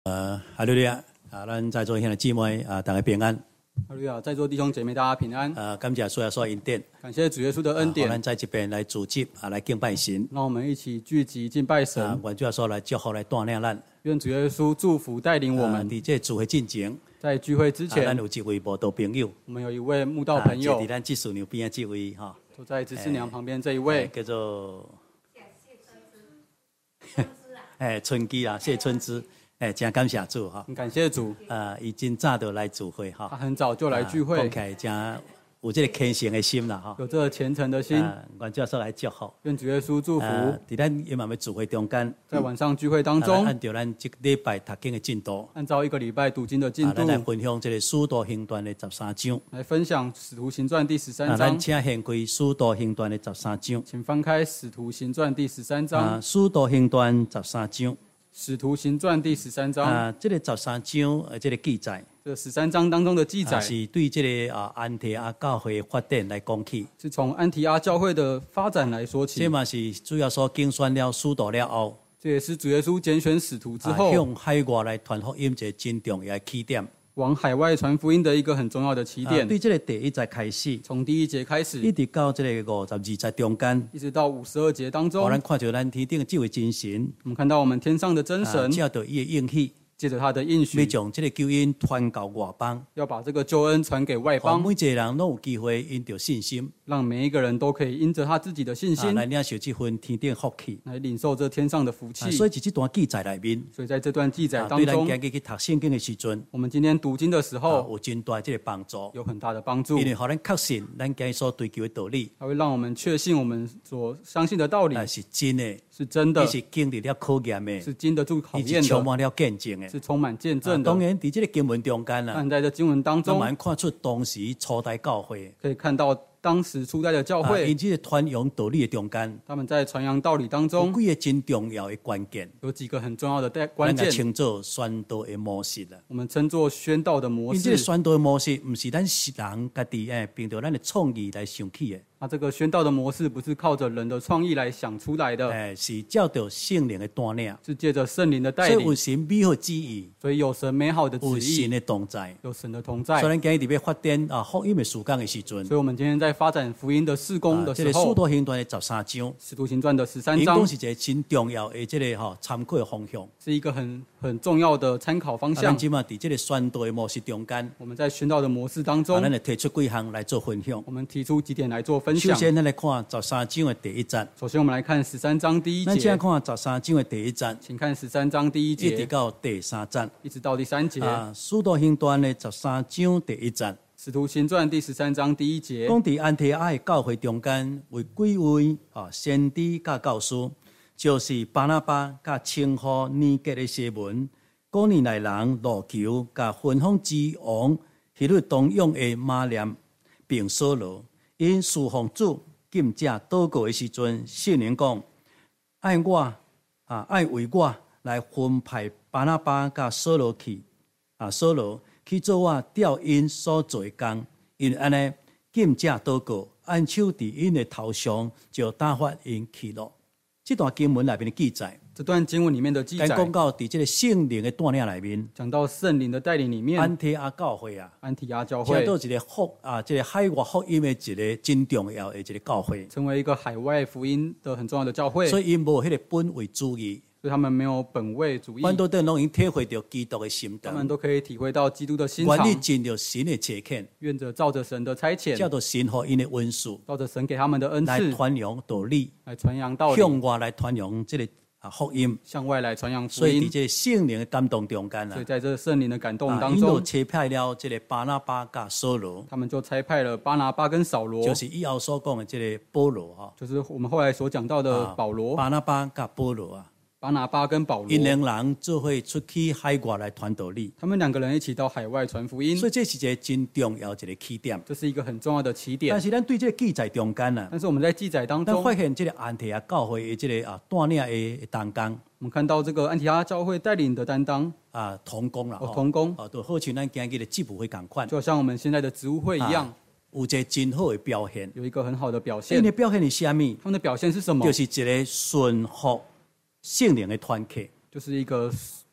哈利路亚啊！咱在座的姊妹啊，大家平安。 哈利路亚，在座弟兄姐妹，大家平安。 感谢主耶稣的恩典， 感谢主耶稣的恩典。 咱在这边来组织啊，来敬拜神。 让我们一起聚集敬拜神。 愿主耶稣来祝福来带领咱。 愿主耶稣祝福带领我们。 在这聚会进前， 在聚会之前， 咱有一位慕道朋友。 我们有一位慕道朋友， 在咱祭司娘边的这位哈， 坐在执事娘旁边这一位， 叫做春枝啊，谢春枝。真感谢主哈！ 很感谢主。 已经早就来聚会哈。 他很早就来聚会， 讲起来真有这个虔诚的心啦哈。 有这个虔诚的心。 愿主耶稣来祝福。 愿主耶稣祝福。 在咱也慢慢聚会中间， 在晚上聚会当中， 按照咱这个礼拜读经的进度， 按照一个礼拜读经的进度， 咱来分享这个《使徒行传》的13章， 来分享《使徒行传》第13章。 咱请掀开《使徒行传》的13章， 请翻开《使徒行传》第13章。 《使徒行传》13章。 使徒行传第13章这个13章这个记载， 这13章当中的记载是对这个安提阿教会的发展来讲起， 是从安提阿教会的发展来说起。 这嘛是主要所竞选了使徒了后， 这也是主耶稣拣选使徒之后， 向海外来传福音一个真重要的起点。 往海外传福音的一个很重要的起点。 对这个第1节开始， 从第1节开始， 一直到这个52节中间， 一直到52节当中， 咱看到咱天顶的这位真神， 我们看到我们天上的真神， 借着伊的应许， 借着他的应许， 要将这个救恩传到外邦， 要把这个救恩传给外邦， 每一个人都有机会因着信心， 让每一个人都可以因着他自己的信心， 来领受这份天顶福气， 来领受这天上的福气。 所以在这段记载里面， 所以在这段记载当中， 对咱今日去读圣经的时阵， 我们今天读经的时候， 有真大这个帮助， 有很大的帮助， 因为让咱确信咱今日所追求的道理， 它会让我们确信我们所相信的道理是真的， 是真的， 是经历了考验的， 是经得住考验的， 是充满了见证的， 是充满见证的。 当然，在这个经文中间但在这经文当中， 我们看出当时初代教会可以看到当时初代的教会， 因这个传扬道理的中间， 他们在传扬道理当中， 有几个真重要的关键， 有几个很重要的关键， 称作宣道的模式啦。 我们称作宣道的模式。 因这个宣道的模式，不是咱人家己凭着咱的创意来想起的。 这个宣道的模式不是靠着人的创意来想出来的， 是照着圣灵的带领， 是借着圣灵的带领。 所以有神美好旨意， 所以有神美好的旨意， 有神的同在， 有神的同在。 所以咱今日要发展福音的事工的时阵， 所以我们今天在发展福音的事工的时候， 这个使徒行传的13章， 使徒行传的13章， 是一个真重要的这个参考的方向， 是一个很重要的参考方向。 今嘛在这个宣道的模式中间， 我们在宣道的模式当中， 咱提出几项来做分享。 我们提出几点来做分享。 首先，咱来看13章的第1节。 首先，我们来看13章第1节。 咱先看13章的第1节， 请看13章第1节， 一直到第3节， 一直到第3节。 使徒行传的13章第1节。 使徒行传第13章第1节， 讲伫安提阿的教会中间，为几位先知甲教师，就是巴拿巴甲称呼年节的西门，古年来人路求甲分封之王希律东用的马念，并扫罗，因侍奉主禁食祷告的时阵，圣灵讲：爱为我来分派巴拿巴甲扫罗去，扫罗去做我调因所做的工，因安尼禁食祷告，按手伫因的头上，就打发因去了。这段经文里面的记载， 这段经文里面的记载， 讲到伫这个圣灵的带领里面， 讲到圣灵的带领里面， 安提阿教会安提阿教会， 听到一个这个海外福音的一个真重要的一个教会， 成为一个海外福音的很重要的教会。 所以因无迄个本位主义， 所以他们没有本位主义， 反倒都能体会到基督的心肠， 他们都可以体会到基督的心肠， 愿意尽着神的差遣， 愿着照着神的差遣， 照着神和因的恩赐， 照着神给他们的恩赐， 来传扬道理， 来传扬道理， 向外来传扬这个福音， 向外来传扬福音。 所以在这圣灵的感动中间所以在这圣灵的感动当中， 因就差派了这个巴拿巴甲扫罗， 他们就差派了巴拿巴跟扫罗， 就是以后所讲的这个保罗就是我们后来所讲到的保罗， 巴拿巴甲保罗巴拿巴跟保罗， 因两人做伙出去海外来传道理， 他们两个人一起到海外传福音， 所以这是一个真重要一个起点， 这是一个很重要的起点。 但是咱对这个记载中间但是我们在记载当中， 咱发现这个安提阿教会的这个带领的担当， 我们看到这个安提阿教会带领的担当同工啦， 同工就好像咱今日的职务会同款， 就像我们现在的职务会一样， 有一个真好的表现， 有一个很好的表现。 因为表现是什么？ 他们的表现是什么？ 就是一个顺服圣灵的团契， 就是一个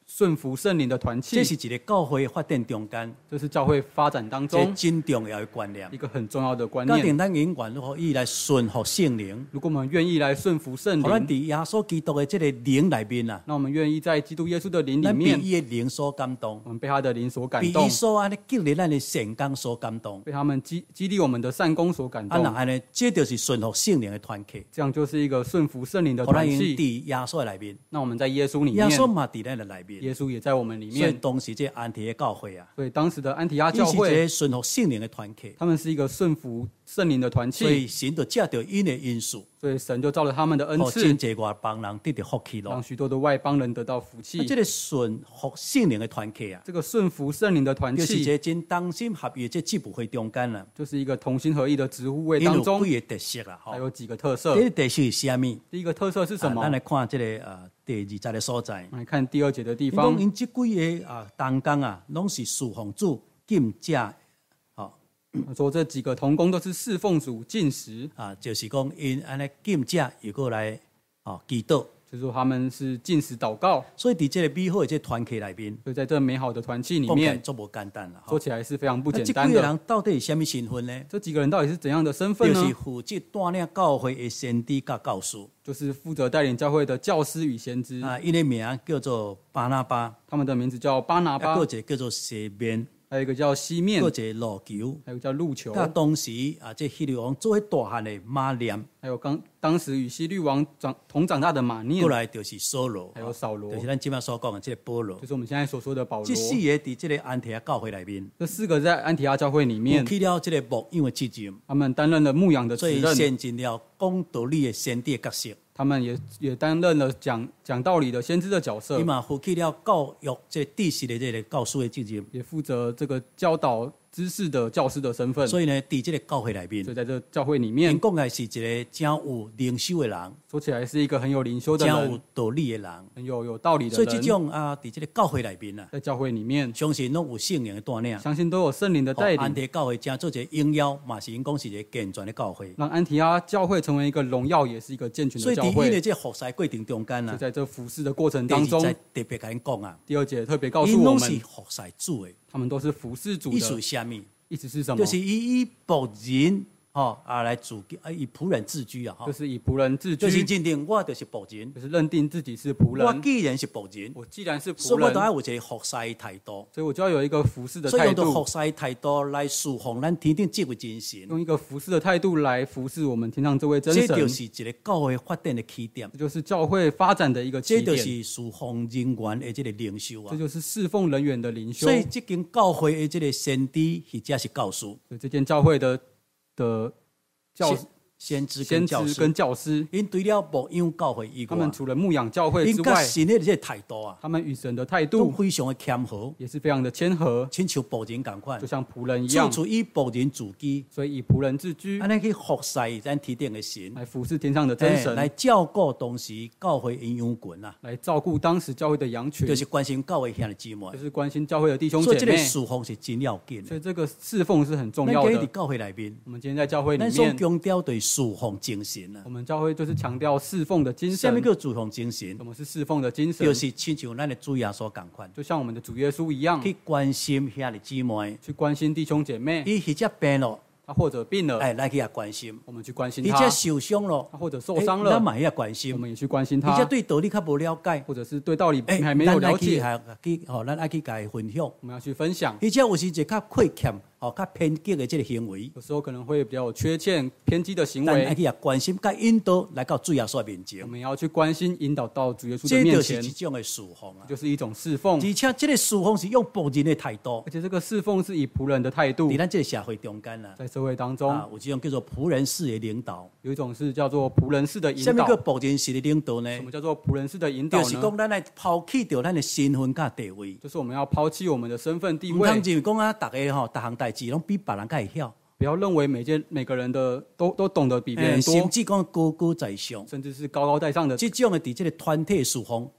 顺服圣灵的团契， 这是一个教会发展中间， 这是教会发展当这中真重要的观念。 一个很重要的观家念。 庭咱永远如何以来顺服圣灵， 如果我们愿意来顺服圣互咱灵， 伫耶稣基督的这个灵内面啊， 那我们愿意在基督耶稣的灵里咱被面， 伊的灵所感动， 我们被他的灵所感动被伊，所安尼激励咱的善功所感动。 被他们激励我们的善功所感啊，那动。 安尼，这就是顺服圣灵的团契， 这样就是一个顺服圣灵的互咱用团契。 伫耶稣的内面， 那我们在耶稣里耶面， 稣嘛伫咱的内面。 耶稣也在我们里所以面。 当时这安提的教会啊， 所以当时的安提阿伊是一教会， 个顺服圣灵的团契， 他们是一个顺服圣灵的团所以契， 神就借着因的因素， 所以神就照着他们的恩互赐， 真济外邦人得到福气咯。 让许多的外邦人得到福气啊，。这个顺服圣灵的团契啊， 这个顺服圣灵的团契， 就是一个真同心合意的这支部会中间啦。 就是一个同心合意的职务会因有当中， 几个特色啦，吼还。有几个特色第。一特色是啥物？ 第一个特色是什么？ 咱来看这个第20个所在。 来看第二节的地伊方讲，因这几个同工啊，拢是侍奉主敬者， 他说这几个同工都是侍奉主进食， 就是讲因安尼敬者又过来祈祷。 就是说他们是进食祷告， 所以伫这个美好的这团契内面， 所以在这美好的团契里讲起来面， 足无简单啦。 说起来是非常不简这单的。 几个人到底是什么身份呢？ 这几个人到底是怎样的身份呢？ 就是负责带领教会的先知甲教师。 就是负责带领教会的教师与先知， 因的名叫做巴拿巴， 他们的名字叫巴拿巴还有，一个叫做西面， 还有一个叫西面还有，一个路球。 还有叫路球， 甲当时这希律王做伙大汉的马念， 还有当时与希律王同长大的马念过，来就是扫罗， 还有扫罗， 就是咱今麦所讲的这个保罗就。是我们现在所说的保罗这。四个伫这个安提阿教会内面， 这四个在安提阿教会里面负，起了这个牧养的责任， 他们担任了牧养的所以责任， 先进了讲道理的先知的角色。 他们也担任了讲道理的先知的角色伊，嘛负起了教育这知识的这个教师的责任。 也负责这个教导知识的教师的身份。 所以呢，伫这个教会内面所以，在这教会里因面， 讲来是一个真有灵修的人， 说起来是一个很有灵修的真有人， 道理的人。 很有道理的所以这人， 种伫这个教会内面啊， 在教会里面， 相信拢有圣灵的带领。 相信都有圣灵的带安领， 提教会真做一个荣耀，嘛是因讲是一个健全的教会。 让安提阿教会成为一个荣耀，也是一个健全所以伫伊的教会的。这服侍过程中间就啊， 在这服侍的过程第二当中， 节特别甲因讲啊， 第二节特别告诉我因拢是们， 服侍主的， 他们都是服侍主意思的。 是啥物？ 意思是什么？ 就是以仆人来自以仆人自居啊， 就是以仆人自就是居， 认定我就是仆人， 就是认定自己是仆人。 我既然是仆人， 我既然是所以我仆人， 都要有一个服侍的态度。 所以我就要有一个服侍的态所以用到服度， 侍的态度来侍奉咱天顶这位真神， 用一个服侍的态度来服侍我们天上这位真这神。 就是一个教会发展的起点， 这就是教会发展的一个这就起点， 是侍奉人员的这个领袖啊这。就是侍奉人员的灵修。 所以这间教会的这个先知或者是教师， 所以这间教会的教先知先跟教师， 知跟教师， 因对了牧养教会以外他们，除了牧养教会因甲之外， 神的这个态度啊， 他们与神的态都度非常的谦和， 也是非常的谦和， 亲像仆人同款就，像仆人一样。 处处以仆人自居， 所以以仆人自居安尼去服侍咱天顶的神， 来服侍天上的真神， 来照顾当时教会因羊群啊， 来照顾当时教会的羊群， 就是关心教会兄弟姊妹就。是关心教会的弟兄所以这个姐妹。 侍奉是真要紧的。 所以这个侍奉是很重要的。 咱今日伫教会内面， 我们今天在教会里咱所面， 强调对侍奉精神啊我。们教会就是强调侍奉的精神。 什么叫侍奉精神什？么是侍奉的精神？ 就是亲像咱的主耶稣共款， 就像我们的主耶稣一样， 去关心兄弟姊妹， 去关心弟兄姐妹。 伊或者病了， 他或者病了， 来去遐关心； 我们去关心或者他； 受伤了， 他或者受伤了， 咱嘛遐关我心； 们也去关心或者他； 对道理较无了解， 或者是对道理还没有了解， 咱爱去甲伊分享。 我们要去分享。 或者有时一个较亏欠、较偏激的这个行为， 有时候可能会比较有缺陷、偏激的行为， 咱爱去遐关心、甲引导来到主耶稣面我前， 们要去关心、引导到主耶稣的这面前就是一，种的侍奉啊。 就是一种侍奉。 而且这个侍奉是用仆人的态度， 而且这个侍奉是以仆人的态度伫，咱这个社会中间啊， 在社会当中有这种叫做仆人式的领导。 有一种是叫做仆人式的引什么叫导。 仆人式的领导呢什？么叫做仆人式的引导呢？ 就是讲咱来抛弃掉咱的身份甲地位， 就是我们要抛弃我们的身份地唔通位， 就讲啊，大家逐项代志拢比别人较会晓， 不要认为每个人的都懂得比别人多甚，至讲高高在上。 甚至是高高在上的。 这种的伫这个团体侍奉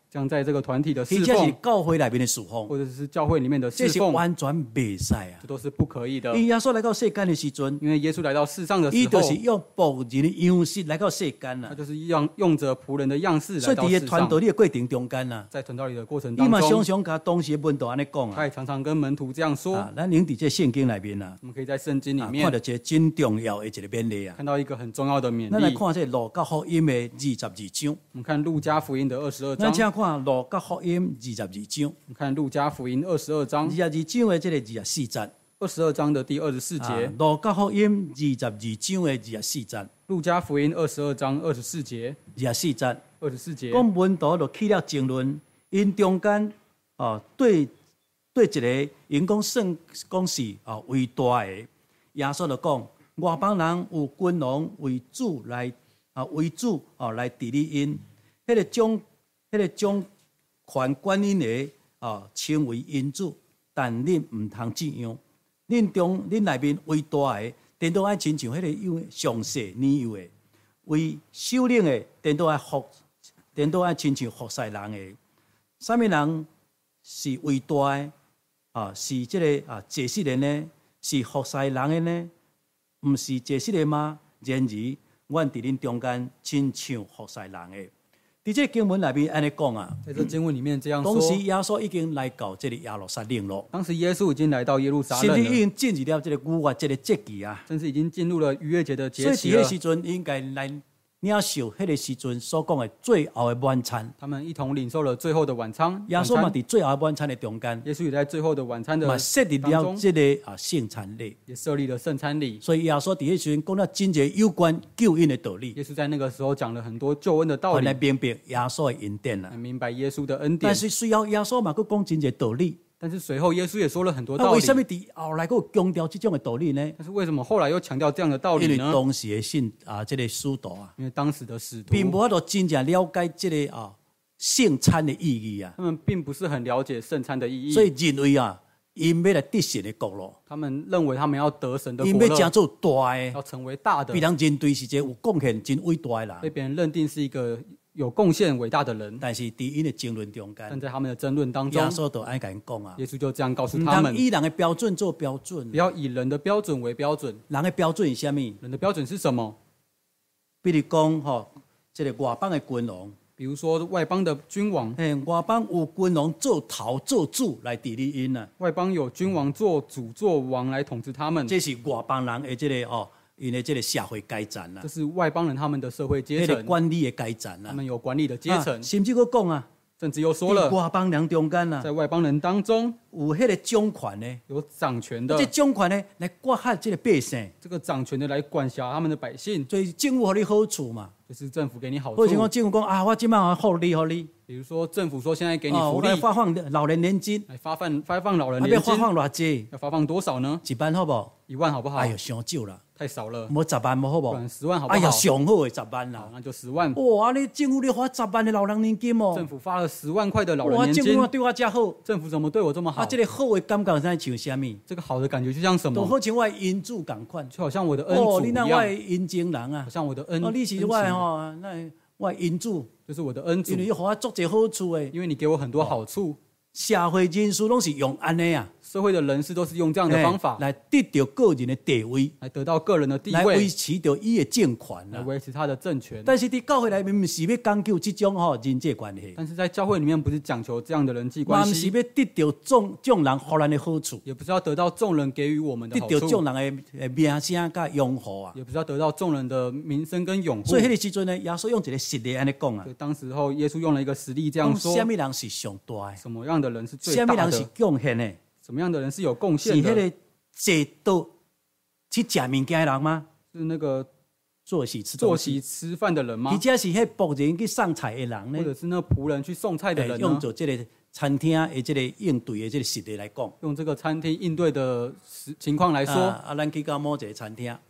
将在这个团体的侍或者是奉， 教会内面的侍奉， 或者是教会里面的侍这是奉， 完全袂使啊！ 这都是不可以的。 因为耶稣来到世间的时阵， 因为耶稣来到世上的时候， 伊就是用仆人的样式来到世间啦。 他就是用着仆人的样式所以伫个来到世上。 传道的过程中间啦， 在传道理的过程伊嘛常当中， 常甲当时的门徒安尼讲啊， 他也常常跟门徒这样说。 咱用伫这圣经内面啊， 我们可以在圣经里看面到一个真重要的一个勉励啊。 看到一个很重要的勉咱来励。 看这路加福音的22章， 我们看路加福音的22章， 咱请看路加福音22章， 我们看路加福音22章 22章的这个24节。 22章的第24节， 路加福音22章的24节， 路加福音22章24节 24节， ，24节， 讲门徒就起了争论，因中间对一个因讲是为大的，耶稣就讲外邦人有君王为主来来治理因，迄个掌权管因的称为因主，但恁唔通这样。恁内面为大的，颠倒爱亲像迄个上世年幼的；为首领的，颠倒爱亲像服侍人的。什么人是为大的？是这个祭司人呢？是服侍人的呢？毋是祭司人吗？然而，阮伫恁中间亲像服侍人的。伫这经文内面安尼讲啊， 在这经文里面这样说。 当时耶稣已经来到这个耶路撒冷了。 当时耶稣已经来到耶路撒甚至已冷了， 经进入了这个逾越这个节期啊， 甚至已经进入了逾越节的所以伫迄节期了。 时阵应该来领受迄个时阵所讲的最后的晚餐。 他们一同领受了最后的晚餐。 耶稣嘛伫最后的晚餐的中间， 耶稣也在最后的晚餐的嘛设立了当中， 这个圣餐礼。 也设立了圣餐礼。 所以耶稣伫迄时阵讲了真侪有关救恩的道理， 耶稣在那个时候讲了很多救恩的道理来，明白耶稣的恩典啦来。明白耶稣的恩典但。是随后耶稣嘛，佫讲真侪道理。 但是随后耶稣也说了很多道理。 那为什么伫后来佫强调这种的道理呢？ 但是为什么后来又强调这样的道因为理呢？ 当时的这个使徒啊， 因为当时的使徒并无法度真正了解这个圣餐的意义啊。 他们并不是很了解圣餐的意义， 所以认为因要来得神的国咯， 他们认为他们要得神的因国乐， 要成做大的， 要成为大的被，人认对是一个有贡献、真伟大的人。 被别人认定是一个有贡献、伟大的人。 但是伫因的争论中但间， 在他们的争论当中耶，稣就爱甲因讲啊， 耶稣就这样告诉唔他们通：以人的标准做标准不，要以人的标准为标准。 人的标准是啥物？ 人的标准是什么？ 比如讲这个外邦的君王， 比如说外邦的君王， 外邦有君王做头做主来治理因啊， 外邦有君王做主做王来统治他们， 这是外邦人的这个因的这个社会阶层啦这，是外邦人他们的社会阶迄个层， 管理的阶层啦。 他们有管理的阶层， 甚至佫讲啊， 甚至又说伫了， 外邦人中间啊， 在外邦人当中有迄个掌权的。 有掌权的这，掌权呢，来管辖这个百姓， 这个掌权的来管辖他们的百姓， 所以政府给你好处嘛。 就是政府给你好或者讲处。 政府讲啊，我今晚互你， 比如说政府说现在给你哦， 福利， 我来发放老人年金， 来发放老人啊， 年金， 要发放偌济？ 要发放多少呢？ 一万好不？ 1万好不好？ 哎呦，伤少啦， 太少了， 无10万无好不？ 不然10万好不好？ 哎呀，上好的10万好， 啦！ 那就10万。 哇，你政府你发10万的老人年金政哦， 府发了10万块的老人哇， 年金政府，对我遮好， 政府怎么对我这么好？ 啊，这个好的感觉像像什么？ 这个好的感觉就像什都么？ 好像我的恩主共款。 就好像我的恩哦， 主一你那我的样， 恩情人啊好，像我的恩， 哦，你是恩情我的那我的恩主， 就是我的恩主因，为你互我足侪好处的。 因为你给我很多好处。 社会人士拢是用安尼啊， 社会的人士都是用这样的方法来得到个人的地位， 来得到个人的地来维位， 持着伊的政权来啦。 维持他的政权。 但是伫教会内面，毋是要讲究这种人际关系， 但是在教会里面，不是讲求这样的人际嘛关系， 毋是要得到众人互咱的好处， 也不是要得到众人给予我们的得好处， 到众人的名声甲拥护啊。 也不是要得到众人的名声跟拥护所以。迄个时阵呢，耶稣用一个实例安尼讲啊所，以当时候耶稣用了一个实例这样说： 讲什么人是上大的， 什么样的人是最什么人是大的？ 贡献的， 什么样的人是有贡是献的？ 迄个坐到去食物件的人吗？ 是那个坐席吃坐东西， 席吃饭的人吗或？者是迄仆人去送菜的人呢？ 或者是那仆人去送菜的人用呢？ 做这个餐厅的这个应对的这个实例来讲， 用这个餐厅应对的情况来说， 咱去到某一个餐厅，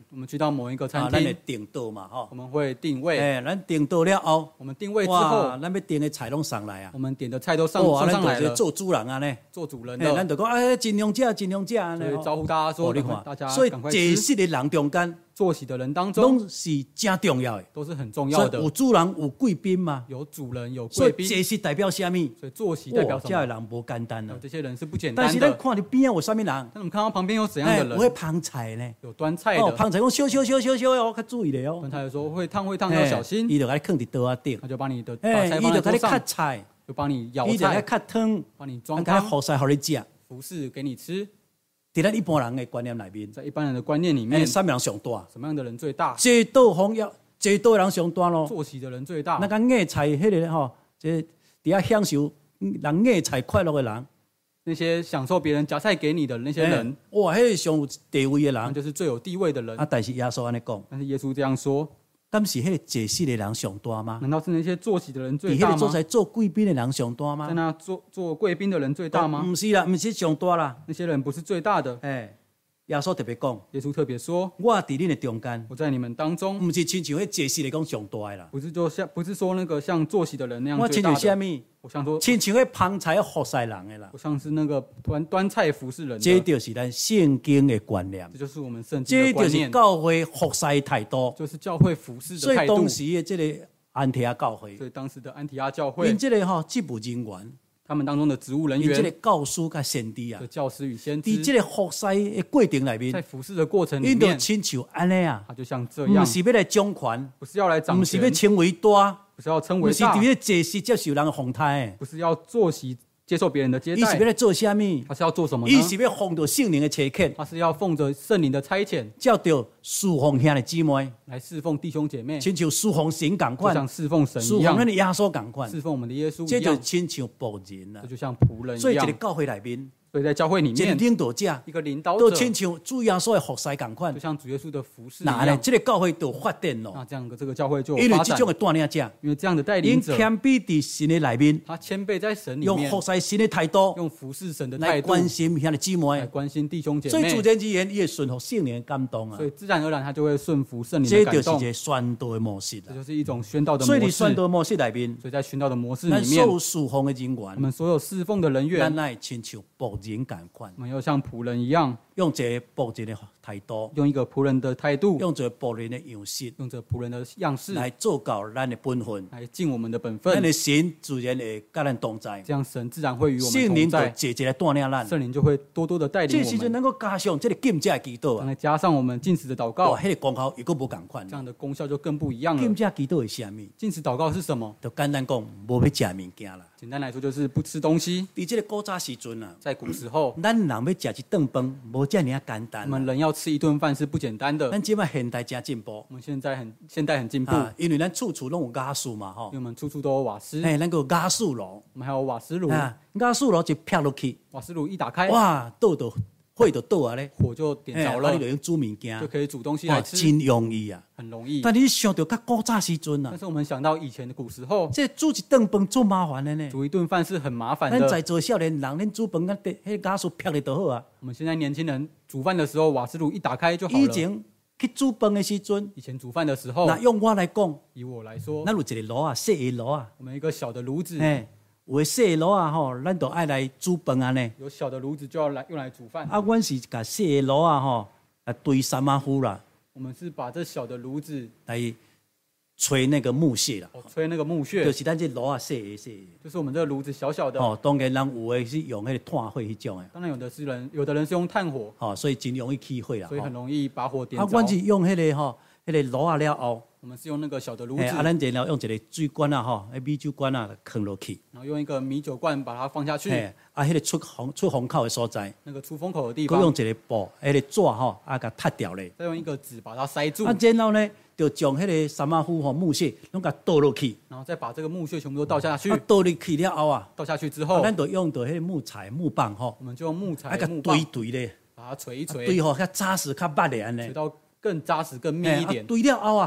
我们去到某一个餐咱会厅， 订到嘛，吼我。们会定位， 咱订到了后， 我们定位之哇， 后， 咱要订的菜拢送来啊。 我们点的菜都送哇，咱上来了， 就是做主人啊呢。 做主人咱的， 就讲哎，尽量食，尽量食安尼所以吼。 招呼大家说， 你看， 赶快大家所以赶快坐吃。 席的人中间， 坐席的人当中拢是真重要的。 都是很重所以要的， 有主人有贵宾嘛， 有主人有所以贵宾， 坐席代表什么？ 所以坐席代表哇， 什么？ 这人无简单啊。 这些人是不简但单的。 是咱看你边啊有啥物人？ 但我们看到旁边有怎样的有会人， 捧菜呢？ 有端菜哦， 的， 捧菜讲小哦，较注意的哦端。菜的时候会烫要小心， 伊就甲你放伫刀仔顶， 他就把你的把哎， 菜伊就甲你切放在桌上， 菜， 就帮你舀伊就甲你菜， 切汤， 帮你装汤， 甲你服侍互你食。 服侍给你吃。 伫咱一般人的观念内面， 在一般人的观念里面， 啥物人上大？ 什么样的人最大？ 坐倒方要坐倒的人上大咯。 坐席的人最大那。个硬菜迄个吼，这伫遐享受人硬菜快乐的人， 那些享受别人夹菜给你的那些人， 哇，迄个上有地位的人。 那就是最有地位的人啊，。但是耶稣安尼讲， 但是耶稣这样说， 敢是迄个坐席的人上大吗？ 难道是那些坐席的人最伫迄大吗？ 个做在做贵宾的人上大在吗？ 那做贵宾的人最大吗？ 毋是啦，毋是上大啦。 那些人不是最大的。 哎，耶稣特别讲， 耶稣特别说， 我伫恁的中间， 我在你们当中， 毋是亲像迄坐席来讲上大的啦。 不是说那个像坐席的人那样我亲最大的。 像啥物？ 我想说， 亲像迄捧菜服侍人的啦。 我像是那个端菜服侍人这的， 就是咱圣经的观念， 这就是我们圣经这就是的观念， 教会服侍的态度。 就是教会服侍所以的态度当。时的这个安提阿教会， 所以当时的安提阿教会因，这个职务人员， 他们当中的职务人因这个员教师甲先知啊的，教师与先伫知， 这个服侍的过程内在面， 服侍的过程里因就面， 亲像安尼啊， 他就像这样， 毋是要来掌权， 不是要来掌毋是要权， 成为大， 不是要称为大毋是伫，咧坐席接受人的奉待的， 不是要坐席接受别人的接伊是要待， 来做啥物？ 他是要做什么呢伊？是要奉着圣灵的差遣， 他是要奉着圣灵的差遣照着侍奉兄弟姊妹， 来侍奉弟兄姐妹， 亲像侍奉神共就款， 像侍奉神侍奉一样咱，的耶稣共款， 侍奉我们的耶稣这就一样， 亲像仆人啊这。就像仆人一样。 所以一个教会内面， 所以在教会里一个面， 领导者一个领导者都亲像主耶稣的服侍共款就。像主耶稣的服侍一那呢， 样， 这个教会就有发展咯。 那这样的这个教会就有发展因为这种。的带领者， 因为这样的带领因者， 谦卑伫神的内面， 他谦卑在神里面用服，侍神的态度用服侍神的来态度关心兄弟姊妹。 来关心弟兄姐妹所以自，然而然，伊会顺服圣灵的感动啊所。以自然而然他就会顺服圣灵这就是的感动一，个宣道的模式啦。 这就是一种宣道的所以模式。 伫宣道模式内面， 所以在宣道的模式咱里面， 所有侍奉的人员， 我们所有侍奉的人员咱，来亲像仆人共款， 我们要像仆人一样， 用一个仆人的态度， 用一个仆人的态度， 用一个仆人的样式用着仆人的样式来做到咱的本分。 来尽我们的本咱分， 的神自然会甲咱同在， 这样神自然会与我们圣灵就同在， 节节来带领咱。 圣灵就会多多的带领我们， 这时阵能够加上这个禁者的祈祷啊， 再加上我们禁食的祷告哇，，迄个功效又搁无共款这。样的功效就更不一样禁了。 者祈祷是啥物？ 禁食祷告是什么？ 就简单讲，无要食物件啦。 简单来说就是不吃东西。 伫这个古早时阵啊， 在古时候， 咱人要食一顿饭，无遮尔简我单们啊。 人要吃一顿饭是不简单的。 咱即摆现代真进步我们现代很进步， 啊，因为咱处处拢有瓦斯嘛，吼因为。我们处处都有瓦斯， 哎，咱个瓦斯炉我们还有瓦斯炉， 啊，瓦斯炉一劈落去， 瓦斯炉一打开， 哇，倒就火就倒啊咧， 火就点哎， 着了啊你，就用煮物件就，可以煮东西哇， 来吃， 真容易啊。 很容易。 但你想到较古早时阵啊但，是我们想到以前的古时候， 这煮一顿饭做麻烦的呢。 煮一顿饭是很麻烦咱的。 在座少年人，恁煮饭，咱迄瓦斯劈咧就好啊。 我们现在年轻人煮饭的时候，瓦斯炉一打开就好了。 以前去煮饭的时阵， 以前煮饭的时候， 那用我来讲， 以我来说， 咱有一个炉啊，细的炉啊， 我们一个小的炉子， 嘿，有的细的炉啊吼，咱就爱来煮饭啊呢。 有小的炉子就要用来煮饭。 啊，阮是甲细的炉啊吼，啊堆三马夫啦， 我们是把这小的炉子来吹那个木屑啦， 吹那个木屑， 就是咱这炉啊细的细的。 就是我们这个炉子小小的。 哦，当然人有的是用迄个炭火迄种的， 当然有的人是用炭火， 哦，所以真容易起火啦。 所以很吼容易把火点啊， 着。 阮是用迄个吼，迄个炉啊了后， 我们是用那个小的炉子， 啊，咱然后用一个水管啊吼，迄米酒管啊放落去， 然后用一个米酒罐把它放下去， 啊，迄个出风口的所在， 那个出风口的地佮用方， 一个布，迄个纸吼，啊，甲拆掉咧。 再用一个纸把它塞住， 啊，然后呢，就将迄个三马夫吼木屑拢甲倒落去， 然后再把这个木屑全部都倒下去啊，。倒入去了后啊， 倒下去之啊后， 咱就用到迄个木材木棒吼， 我们就用木啊， 材、 甲木棒堆咧， 把它捶一堆捶， 吼较扎实较捌咧安尼。 捶到更扎实、更密一点。 堆了后啊，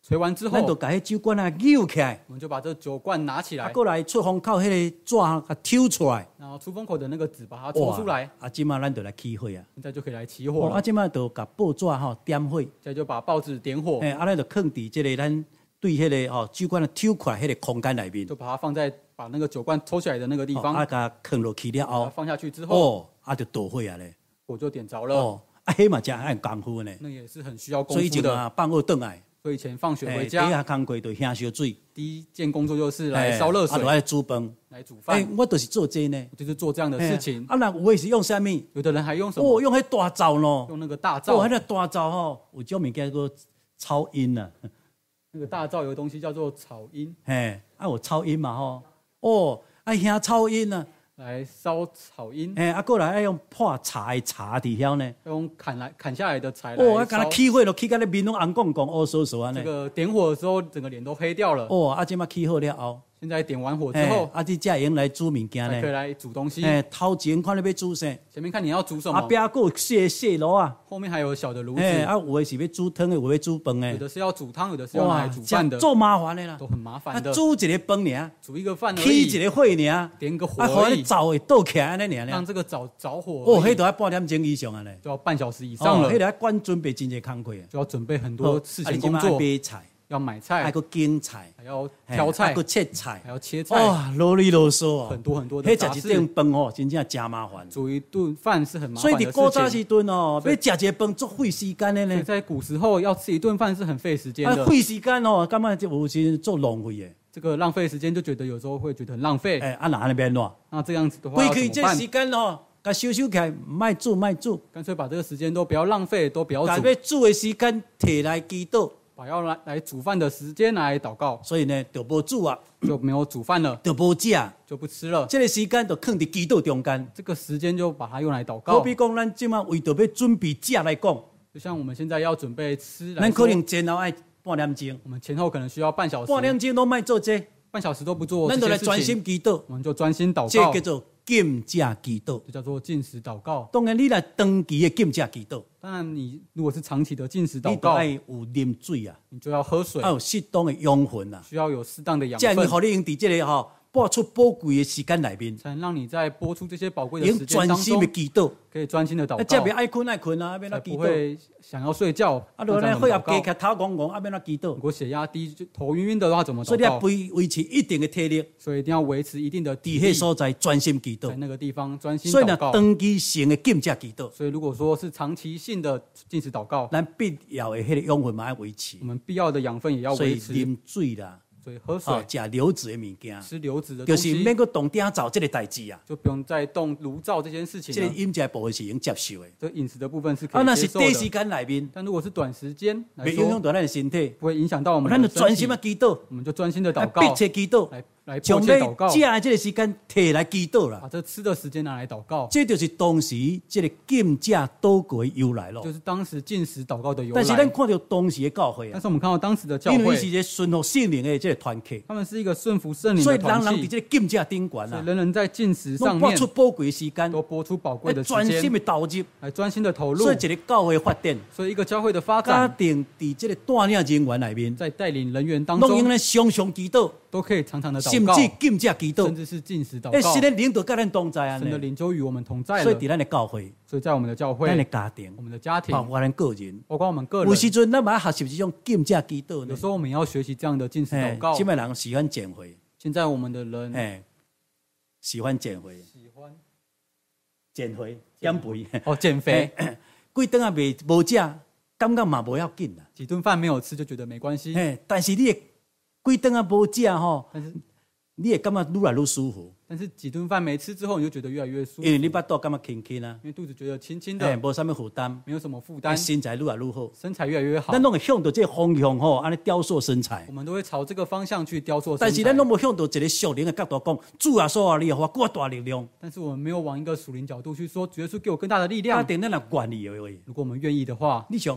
捶完之咱就后， 把迄酒罐啊扭起来， 我们就把这酒罐拿起来， 过来出风口迄个纸给抽出来， 然后出风口的那个纸把它抽出来， 即马咱就来起火啊！ 现在就可以来起火了。 即马就把报纸点火， 现在就把报纸点火， 咱就放伫即个咱对迄个酒罐抽出来迄个空间内面， 就把它放在把那个酒罐抽起来的那个地方， 给它放落去了后， 放下去之后， 就倒火啊咧， 火就点着了。 迄嘛真按功夫呢， 那也是很需要功所以夫的。 放学倒来。 所以以前放学回第一家， 下工作就香烧水， 第一件工作就是来烧热水， 来煮饭， 来煮饭。 我就是做这呢， 就是做这样的事情。 那有的是用什么？ 有的人还用什么？ 用迄大灶咯， 用那个大灶。 迄个大灶吼，有种物件叫做超音啊。 那个大灶有个东西叫做草音， 有超音嘛吼，香超音啊。 来烧草音， 过来要用破柴茶伫遐呢， 用砍下来的柴来烧。 敢若起火咯，起到咧面拢红光光、乌酥酥安尼。 这个点火的时候，整个脸都黑掉了。 即马起火了后， 现在点完火之后， 这才用来煮物件呢， 可以来煮东西。 头前看你要煮啥？ 前面看你要煮什么？ 边还有细炉啊， 后面还有小的炉子。 有的是要煮汤的，有的要煮饭的。 有的是要煮汤，有的是要拿来煮饭的。 做麻烦的啦， 都很麻烦的。 煮一个饭尔， 煮一个饭而已， 起一个火尔， 点个火而已， 灶会倒起来安尼尔。 让这个着火。 迄都要半点钟以上啊嘞， 就要半小时以上了。 迄个要管准备真侪工课， 就要准备很多事情工作。 买菜， 要买菜， 还要拣菜， 还要挑菜， 还要切菜， 还要切菜。 啰里啰嗦哦， 很多很多的杂事。 迄食一顿饭哦，真正真麻烦。 煮一顿饭是很麻烦所以的事情。 古早时阵哦，要食一个饭足费时间的呢。 在古时候要吃一顿饭是很费时间的。 费时间哦，感觉有时做浪费的。 这个浪费时间就觉得有时候会觉得很浪费。 哪安尼变喏？ 那这样子的话要怎么办？ 这时间哦，甲收起来，卖煮， 干脆把这个时间都不要浪费，都不要煮。 要煮的时间摕来祈祷， 把要来煮饭的时间来祷告。 所以呢，就无煮啊， 就没有煮饭了， 就无食， 就不吃了。 这个时间就放伫祈祷中间。 这个时间就把它用来祷告。 好比讲，咱即马为着要准备食来讲， 就像我们现在要准备吃来， 咱可能前后爱半点钟， 我们前后可能需要半小时， 半点钟都卖做这， 半小时都不做， 咱就来专心祈祷， 我们就专心祷告， 这叫做禁食祈祷， 这叫做禁食祷告。 当然，你来长期的禁食祈祷， 当然你如果是长期的禁食祷告， 你就爱有啉水啊， 你就要喝水， 要有适当的养分啊， 需要有适当的养分， 这样让你用伫这个播出宝贵的时间内面， 才能让你在播出这些宝贵的时间当专心的祈祷， 可以专心的祷告， 这边爱困啊， 才不会想要睡觉。 如果咱血压低，头戆戆，要怎祈祷？ 如果血压低，就头晕晕的话，怎么祷告？ 所以你要维持一定的体力， 所以一定要维持一定的体力，伫迄所在专心祈祷， 在那个地方专心祷告。 所以呢，长期性的禁食祈祷。 所以如果说是长期性的禁食祷告， 咱必要的迄个养分嘛要维持， 我们必要的养分也要维持。 所以啉水啦。 所以喝水， 食流质的物件， 吃流质的东西， 就是免个动鼎灶这个代志啊， 就不用再动炉灶这件事情。 这个饮食部分是用接受的， 这饮食的部分是可以接受的。 那是短时间内面， 但如果是短时间来说， 没影响到咱的身体， 不会影响到我们的身体。咱就专心的祈祷， 我们就专心的祷告， 迫切祈祷， 来迫切祷告， 将要食的这个时间摕来祈祷啦。 把这吃的时间拿来祷告， 这就是当时这个禁食祷告的由来咯。 就是当时禁食祷告的由来。 但是咱看到当时的教会啊， 但是我们看到当时的教会， 因为是一个顺服圣灵的这个团体， 他们是一个顺服圣灵的团体， 所以人在这个禁食顶端啊， 人人在禁食上面播出宝贵的时间， 都播出宝贵的时间， 专心的投入， 来专心的投入。 所以一个教会发展， 所以一个教会的发展， 家庭在这个带领人员里面， 在带领人员当中， 拢用咧常常祈祷， 都可以常常的祷告， 甚至禁食祈祷， 甚至是禁食祷告。 神的灵就跟咱同在啊， 神的灵就与我们同在了。 所以在咱的教会， 所以在我们的教会、 咱的家庭、 我们的家庭， 包括咱个人， 包括我们个人， 有时阵咱嘛学习这种禁食祈祷呢。 有时候我们要学习这样的禁食祷告。 现在人喜欢减肥， 现在我们的人喜欢减肥，减肥减肥哦，减肥。 几顿啊无食，感觉嘛无要紧啦。 几顿饭没有吃就觉得没关系。 但是你几顿啊无食吼，但是你也感觉愈来愈舒服。 但是几顿饭没吃之后，你就觉得越来越舒服。 因为你把肚感觉轻轻啊， 因为肚子觉得轻轻的， 无什么负担， 没有什么负担， 身材愈来愈好， 身材越来越好。 咱拢会向着这个方向吼，安尼雕塑身材。 我们都会朝这个方向去雕塑身材。 但是咱拢无向着一个属灵的角度讲，主啊，说啊，你给我更大力量。 但是我们没有往一个属灵角度去说，主耶稣给我更大的力量。 他等咱来管理而已。 如果我们愿意的话， 你想，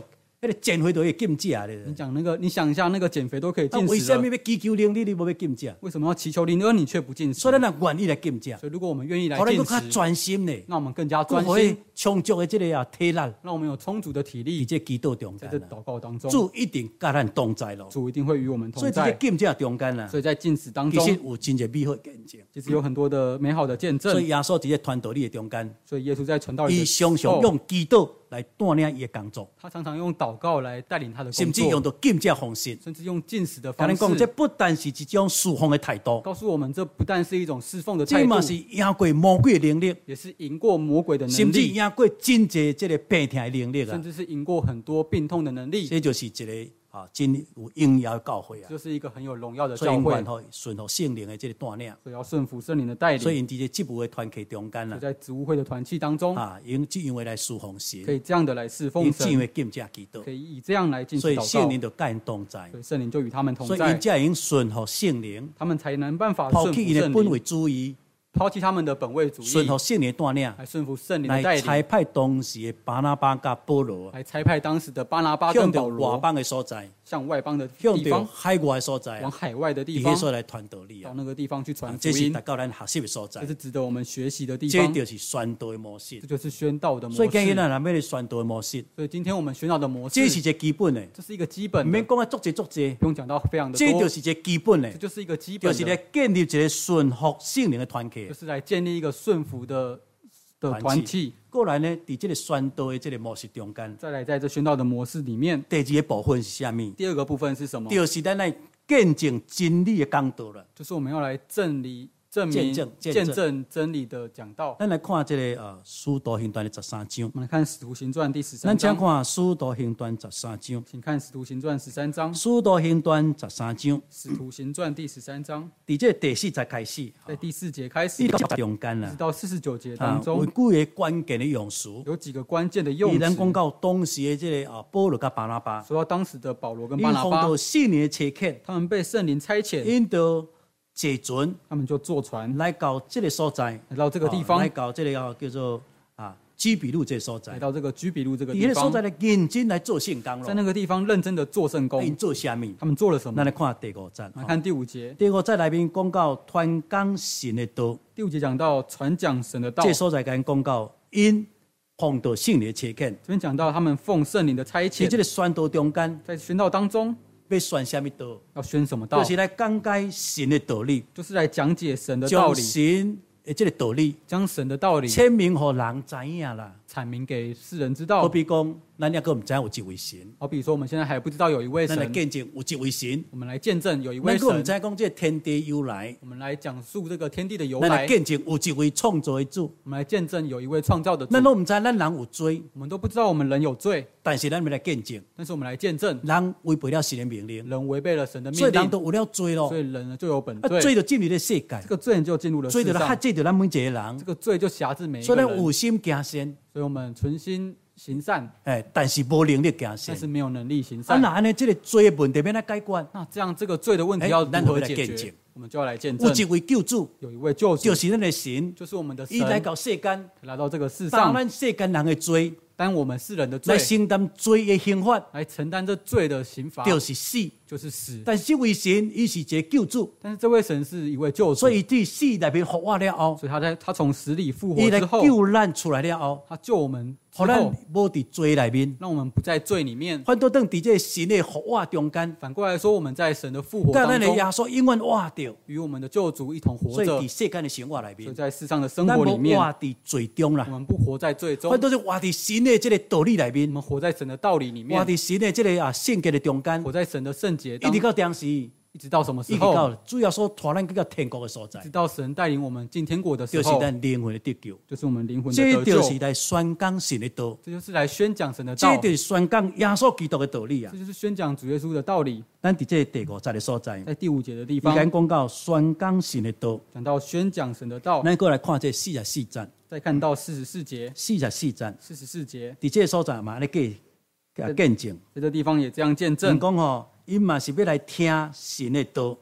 迄个减肥都会禁食咧。 你讲那个，你想一下，那个减肥都可以禁为食了， 什么要祈求灵力你无要禁食？ 为什么要祈求灵恩你却不禁食？ 所以咱若愿意来禁食， 所以如果我们愿意来互咱禁更较食， 专心咧， 那我们更加专互伊心， 充足的这个体力， 让我们有充足的体伫力， 这祈祷中在这间祷告当中， 主一定甲咱同在咯。 主一定会与我们所以同在。 这个禁食中间啦， 所以在禁食当其实中， 有真侪美好的见证。 其实有很多的美好的见证所。以耶稣伫这传道理的中间， 所以耶稣在传道里伊的时候， 常常用祈祷来带领伊的工作， 他常常用祷告来带领他的工甚至用作， 到禁食方式。 甚至用禁食的方甲咱讲，这式， 不但是一种侍奉的态度， 告诉我们这不但是一种侍奉的态度这嘛，是赢过魔鬼的能力， 也是赢过魔鬼的能甚至力， 赢过真侪这个病痛的能力啊甚！至是赢过很多病痛的能力。 这就是一个真有荣耀的教会啊！ 这是一个很有荣耀的所以因教会， 愿顺服圣灵的这个带领， 所以要顺服圣灵的带领。 所以因伫这职务的团契中间啦， 所以在职务会的团契当中， 用这样的来侍奉可神， 以这样的来侍奉用这样神， 的禁食祈祷可，以以这样来进所以行祷告圣灵。就甲因同在， 所以圣灵就与他们同所以因在， 才会用顺服圣灵， 他们才能办法抛顺服弃因的本位圣灵， 主义， 抛弃他们的本位主义， 顺服圣灵的带领， 来顺服圣灵的带来差领， 派当时的巴拿巴甲保罗， 来差派当时的巴拿巴跟向着外保罗邦的所在， 向外邦的向着地方， 海外的所在往，海外的地方伫迄，所来传道理啊！ 到那个地方去传福这是音， 达到咱学习的所在这，是值得我们学习的地这方。 就是宣道的模式这。就是宣道的模所以今日式。 咱若要来宣道的模式， 所以今天我们宣道的模式， 这是一个基本的， 这是一个基唔本的， 免讲啊足济足济， 不用讲到非常的多， 这就是一个基本的这，就是一个基就是本的， 来建立一个顺服圣灵的团契就。是来建立一个顺服的团契。 过来呢，伫这个宣道的这个模式中间， 再来，在这宣道的模式里面， 第二个部分是啥物？ 第二个部分是什么？ 就是咱来见证真理的讲道了。 就是我们要来证明、见证真理的讲道。 咱来看这个使徒行传的13章， 我们来看《使徒行传》第13 咱请章， 看使徒行传13章， 请看《使徒行传》13章，《 使徒行传13章， 使徒行传》第13章， 伫这第4节开始， 在第4节开始， 一一到中间啦， 直到49节当有中， 几个关键的用词。 有几个关键的伊用词。 咱讲到当时的这个保罗甲巴拿巴， 说到当时的保罗跟因奉巴拿巴， 到圣灵的差遣， 他们被圣灵差遣， 因到坐船他们就坐船来到这个所在， 来到这个地方来，到这个叫做居比路这个所在来，到这个居比路这个地方伫迄个所，在来认真来做圣工咯。 在那个地方认真的做圣因工。 做啥物？ 他们做了什么？ 咱来看第5节。 来看第5节， 第5节内面讲到传讲神的道， 第5节讲到传讲神的道， 这所在跟讲到因奉到圣灵的差遣， 这边讲到他们奉圣灵的差在这遣， 个宣道中间在宣道当中要宣啥物道？ 要宣什么道就？是来讲解神的道理， 就是来讲解神的道将理， 神的这个道理将神的道理阐明互人知影啦。 阐明给世人知好道。 比讲，咱也个唔知有一位神， 好比说，我们现在还不知道有一位咱来神， 见证有一位神， 我们来见证有一咱位神， 个唔知讲这天地由来， 我们来讲述这个天地的由咱来来， 见证有一位创造的主。 我们来见证有一位创造的主咱。都唔知咱人有罪， 我们都不知道我们人有罪， 但是咱要来见证， 但是我们来见证人违背了神的命令， 人违背了神的所命令， 以人都有了罪咯所。以人呢就有本啊， 罪， 罪就进入了世界这，个罪就进入了罪就来吓世上， 制着咱每一个人这。个罪就辖制每一所以咱个人， 有心行善， 所以我们存心行善， 但是无能力行但善。 是没有能力行啊， 善。 那安尼这个罪的问题要来解决？ 那这样这个罪的问题要咱就来如何解见证决？我们就要来见证有一位救主， 有一位救主就，是咱的神， 就是我们的伊来神到世间， 来到这个世当上， 咱世间人的罪， 担我们世人的来罪， 承担罪的刑罚， 来承担这罪的刑罚， 就是死。 就是死。 但是这位神，伊是一个救主， 但是这位神是一位救主， 所以伫死内面复活了后， 所以他从死里复伊来活之后， 救咱出来了后， 他救我们之互咱后， 无伫罪内面， 让我们不在罪里面。 反倒等伫这个神的复活中间， 反过来说，我们在神的复活当甲咱的耶中， 稣永远活着。 与我们的救主一同活所以着。 伫世间的生活内所以面， 在世上的生咱无活里面， 活伫罪中我啦， 们不活在罪中， 反倒是活伫神的这个道理内我面， 们活在神的道理里活面， 伫神的这个圣洁的中间， 活在神的圣洁当一直到当时，一一直到什么时直候？ 到主要说带咱去到天国的所在直，到神带领我们进天国的时就是候， 咱灵魂的得救。 就是我们灵魂的这得救。 就是来宣讲神的道， 这就是来宣讲神的道， 这就是宣讲耶稣基督的道理啊这。就是宣讲主耶稣的道理。 咱伫这第5节的所在， 在第5节的地伊方讲讲到宣讲神的道， 讲到宣讲神的道， 咱过来看这44节， 再看到44节， 44节， 44节， 伫这个所在嘛，咧见证。 在这地方也这样见人证， 讲吼，伊嘛是要来听神的道，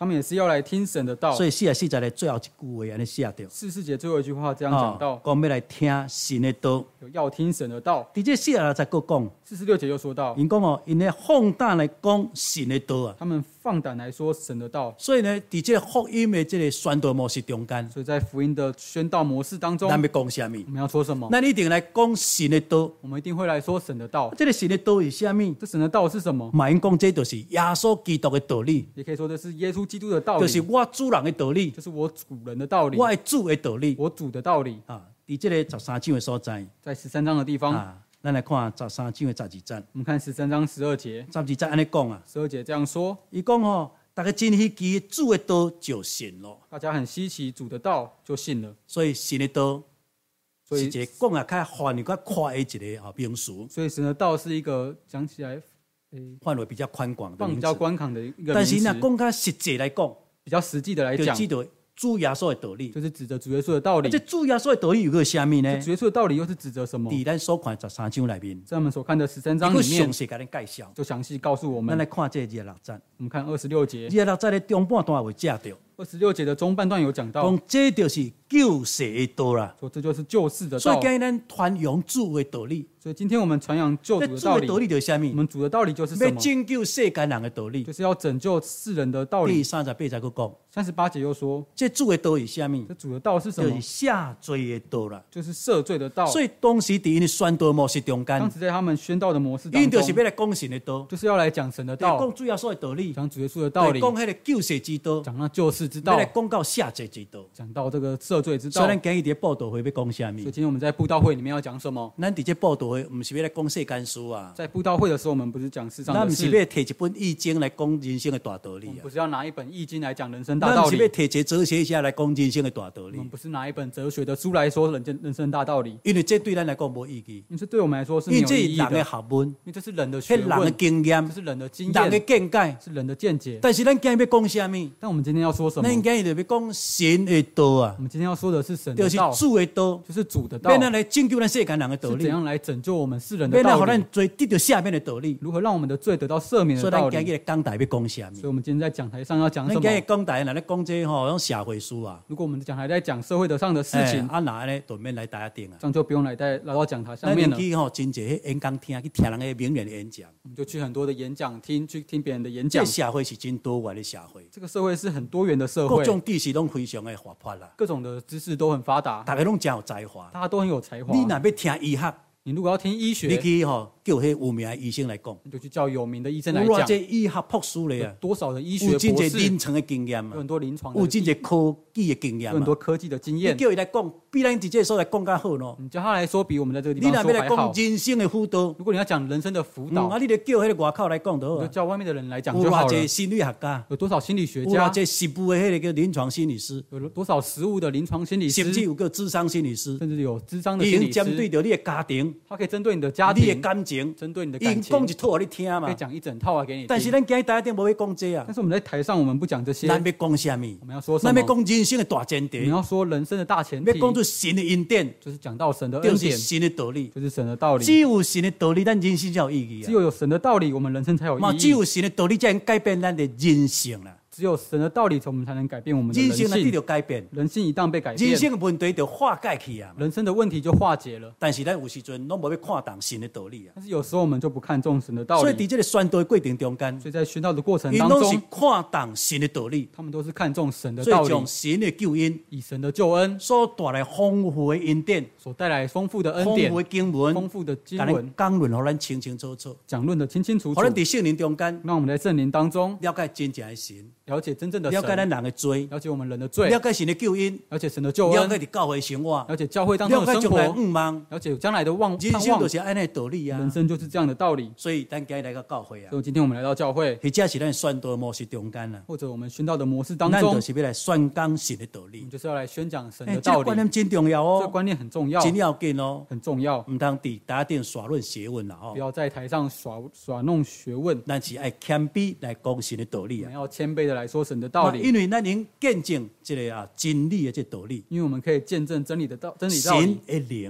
他们也是要来听神的道。 所以44节的最后一句话安尼写着 44节最后一句话这样讲到， 讲要来听神的道。 要听神的道。 伫这46节佫讲 46节又说到， 因讲因咧放胆来讲神的道啊。 他们放胆来说神的道。 所以呢，伫这福音的这个宣道模式中间， 所以在福音的宣道模式当中， 咱要讲什么？ 我们要说什么？ 咱一定来讲神的道。 我们一定会来说神的道。 这个神的道是什么？ 这神的道是什么？ 马英讲这就是耶稣基督的道理， 也可以说这是耶稣基督的道理， 就是我主人的道理， 就是我主人的道理， 我的主的道理， 我主的道理啊。伫这个13章的所在， 在13章的地方啊，咱来看13章的12节。 我们看13章12节 12节安尼讲啊 ，12节这样说， 伊讲大家真稀奇，主的道就信了。 大家很稀奇，主的道就信了。 所以神的道是所以一个讲啊较范围较宽的一个名词， 所以神的道是一个讲起来范围比较宽广的名词。 放比较宽广的一个名词。 但是若讲较实际来讲， 比较实际的来讲， 就指着主耶稣的道理。 就是指着主耶稣的道理。 这主耶稣的道理有个什么呢？ 主耶稣的道理又是指着什么？ 伫咱所看13章里面， 在我们所看的13章里面， 详细给咱介绍， 就详细告诉我们。 咱来看这26节。 我们看26节 26节的中半段会写着， 26节的中半段有讲到， 讲这就是救世的道啦。 说这就是救世的道。 所以今日咱传扬主的道理， 所以今天我们传扬救主的道理。 主的道理就是什么？ 我们主的道理就是什要么？ 拯救世间人的道理。 就是要拯救世人的道第理。 38节佫讲， 38节又说， 这主的道是什么？ 这主的道是什么就是？下罪的道啦。 就是赦罪的道。 所以当时伫因的宣道模式中间当，时在他们宣道的模式当中， 因就是要来讲神的道， 就是要来讲神的道， 讲主耶稣的道理， 讲主耶稣的道理， 讲迄个救世之道， 讲那救世之要道来，讲到下罪之道。 讲到这个赦罪之道。 所以咱今日伫布道会要讲什么所以？今天我们在布道会里面要讲什么？ 咱伫这布道会，毋是要来讲世间事啊， 在布道会的时候，我们不是讲世上咱的事， 毋是要摕一本易经来讲人生的大道理啊我们不，是要拿一本易经来讲人生大咱道理， 毋是要摕一个哲学家来讲人生的大道理我们，不是拿一本哲学的书来说人生大道理， 因为这对咱来讲无意义， 因为这对我们来说是没有因为这是意义的， 人的因学问， 为这是人的学迄人的问， 经验这，是人的经人的验， 见解。 是人的见解。 但是咱今日要讲什么？ 但我们今天要说什么？ 咱今日就要讲神的道啊我，们今天要说的是神就是的道， 主的道， 就是主的道， 要咱来拯救咱世间人的道理， 是怎样来拯救我们世人的要咱互道理咱，罪得到下面的道理。 如何让我们的罪得到赦免所以咱今的道理。 日的讲台要讲什么？ 所以，我们今天在讲台上要讲什咱今日么？ 讲台若咧讲这种社会事啊， 如果我们的讲台在讲社会的上的事情， 啊那呢，就免来大家定啊。 这样就不用来到讲台上咱面了。 去真侪演讲厅去听人个名人的演讲， 我们就去很多的演讲厅去听别人的演讲。 这社会是真多元的社会， 这个社会是很多元的社会， 各种知识拢非常的活泼啦， 各种的知识都很发达， 大家拢真有才华。 大家都很有才华你。若要听医学， 你如果要听医你学， 去叫迄有名的医生来讲， 你就去叫有名的医生来讲有偌济。医学博士咧有啊， 多少的医学有真博士， 侪临床的经验啊有很，多临床的， 有真侪科技的经验有很多啊。 科技的经你验。 叫伊来讲，比咱伫这所来讲较好喏。 你叫他来说，比我们在这个地你若要来方说还好讲。人生的辅导， 如果你要讲人生的辅导， 啊，你就叫迄个外口来讲就好啊。 你就叫外面的人来讲有就好了偌济。心理学家， 有多少心理学有家偌，济实务的迄个叫临床心理师， 有多少实务的临床心理师， 甚至有个智商心理师， 甚至有智商的伊心理能针对师， 着你的家庭、 他可以针对你的家你的庭， 感情， 针对你的伊感情， 讲一套互你听嘛可以。讲一整套啊给你听。 但是咱今日大家顶无要讲这啊但，是我们在台上我们不讲这些， 咱要讲什么？ 我们要说什么？ 咱要讲人生的大前我们提， 要说人生的大前提， 要讲出神的恩典， 就是讲到神的就是恩典， 神的道理。 就是神的道理。 只有神的道理，咱人生才有意义啊。 只有有神的道理，我们人生才有嘛， 意义。 只有神的道理才能改变咱的人生啦。 只有神的道理，我们才能改变我们的人人生若得性。 到改变， 人性一旦被改变人，生的问题就化解去啊。 人生的问题就化解了。 但是咱有时阵拢无要看重神的道理啊。 但是有时候我们就不看重神的道理， 所以伫这个宣道的过程中间， 所以在宣道的过程当因拢是中， 看重神的道理， 他们都是看重神的道理所以将，神的救恩以神的救恩所带来丰富的恩典、 所带来丰富的恩典丰富、的经文， 丰富的经甲咱文， 讲论，互咱清清楚楚， 讲论的清清楚楚互，咱伫圣灵中间让我们在圣灵当中了解真正的神， 了解真正的了解咱神， 人的罪， 了解我们人的罪， 了解神的救恩， 了解神的救了恩， 解伫教会生活， 了解教会当中了的生解将来活， 愿望， 了解将来的盼人生望就，是安尼的道理啊人。生就是这样的道理。 所以咱今日来到教会啊， 所以今天我们来到教会， 或者是咱宣道的模式中间啊， 或者我们宣道的模式当中咱就，是要来宣讲神的道理我们。就是要来宣讲神哎， 的道理这个观。念真重要哦， 这个观念很重要， 真要紧哦， 很重要， 唔通伫大家顶耍论学问啦吼不。要在台上耍弄学问， 咱是爱谦卑来讲神的道理啊我们。要谦卑的来说神的道理， 因为咱能见证这个真理的这道理， 因为我们可以见证真理的道理， 神的灵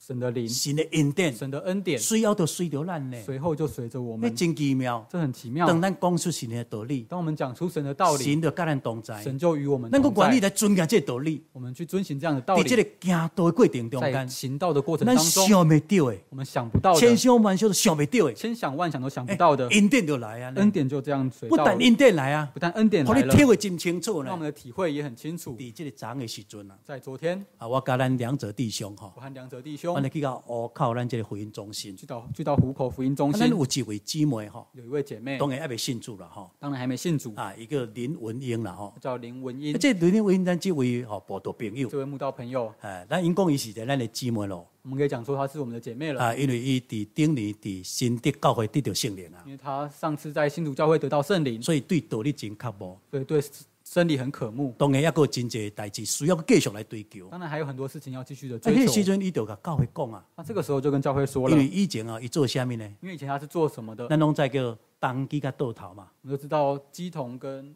神的灵、 神的恩典， 神的恩典， 随后就随着咱呢， 随后就随着我那们， 真奇妙。 这很奇妙。 当咱讲出神的道理， 当我们讲出神的道理， 神就跟咱同在， 神就与我们咱个同在。 愿意来遵行这个道理， 我们去遵行这样的道在这理， 个行道的过程中在间， 行道的过程咱当中， 想不到的， 我们想不到的， 千想万想都想不到的， 千想万想都想不到的恩典就来啊！ 恩典就这样随到了。 不但恩典来啊， 不但恩典互来了， 你体会真清楚呢。 让我们的体会也很清楚。 伫这个早的时阵啊， 在昨天， 我甲咱两者弟兄吼， 我和梁哲弟我兄们去到湖口咱这个福音中心， 去到湖口福音中咱心， 有一位姊妹吼， 有一位姐妹， 当然还未信主了吼， 当然还没信主， 啊，一个林文英啦吼， 叫林文英， 这林文英咱这位吼报道朋友， 这位慕道朋友， 咱因讲伊是咱的姊妹咯， 我们可以讲说她是我们的姐妹了， 因为伊伫顶年伫新德教会得到圣灵啊， 因为她上次在新主教会得到圣灵， 所以对道理真刻薄， 所以对真理很渴慕。 当然还有真侪代志需要继续来追求。 当然还有很多事情要继续的迄个时追求。 阵伊就甲教会讲啊， 那这个时候就跟教会说了， 因为以前啊，伊做啥物呢？ 因为以前他是做什么的， 咱拢在叫当机甲倒头嘛， 我们都知道鸡同跟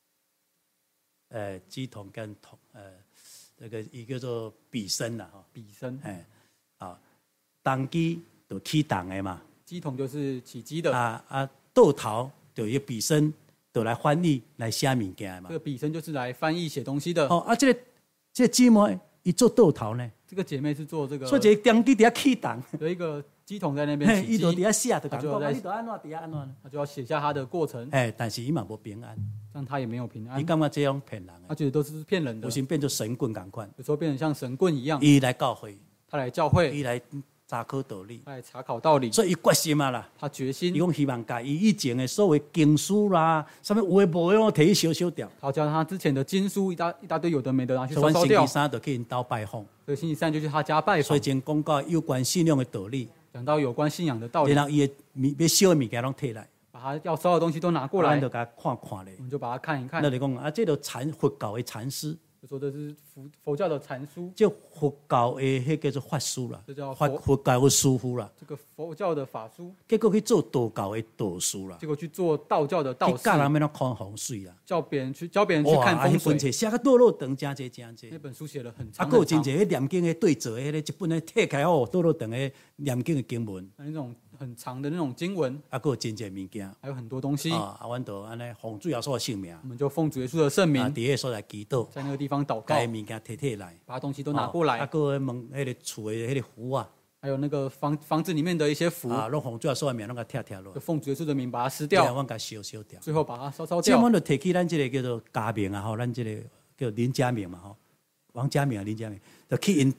鸡同跟同那个伊叫做比身啦吼， 比生， 当机就起动的嘛， 鸡同就是起鸡的， 倒头就伊比身就来翻译来写物件的嘛这。个比生就是来翻译写东西的。 这个姊妹伊做倒头呢， 这个姐妹是做这个， 所以一个当机伫遐起动， 有一个鸡同在那边起伊就伫鸡， 遐写，就讲他就在你就安怎伫遐安怎。 他就要写下他的过程， 但是伊嘛无平安， 这样他也没有平伊安， 感觉这样骗人的， 他觉得都是骗人的有，时变做神棍共款。 有时候变成像神棍一样。 伊来教会， 他来教会， 伊来查考道理， 他来查考道理， 所以伊决心啊啦。 他决心伊，讲希望把伊以前的所谓经书啦，什么有诶无诶，我摕去烧掉。 他将他之前的经书一大堆有的没的拿去所以阮星烧掉， 期三就去因兜拜访， 所以星期三就去他家拜访所以，先讲到有关信仰的道理， 讲到有关信仰的道理， 然后伊的要烧的物件拢摕来， 把他要烧的东西都拿过来， 咱就甲看看咧我。们就把它看一看那，就讲这就佛教的禅师， 就说这是佛教的禅书， 这佛教的迄叫做法师啦这叫， 佛教的师傅啦， 这个佛教的法书， 结果去做道教的道士啦， 结果去做道教的道去教人士， 要怎看风水啦。 教别人去看风迄本水。 册写个倒落长真济真济那。本书写了很啊， 长还有真很长， 侪迄念经的对折的，迄个一本咧拆开哦，倒落长的念经的经文， 那种很长的那种经文， 啊，还有真侪物件。 还有很多东西， 阮就安尼奉主耶稣的性命， 我们就奉主耶稣的圣名， 伫迄所在祈祷， 在那个地方祷告把，物件摕来， 把东西都拿过来， 啊，个问迄个厝的迄个符啊， 还有那个房子里面的一些符， 拢奉主耶稣的名，拢甲拆落就，奉主耶稣的名把它撕掉， 掉， 阮甲烧掉。 最后把它烧掉。 这阮就提起咱这个叫做家明啊，吼，咱这个叫林家明嘛，吼，王家明啊，林家明，就去因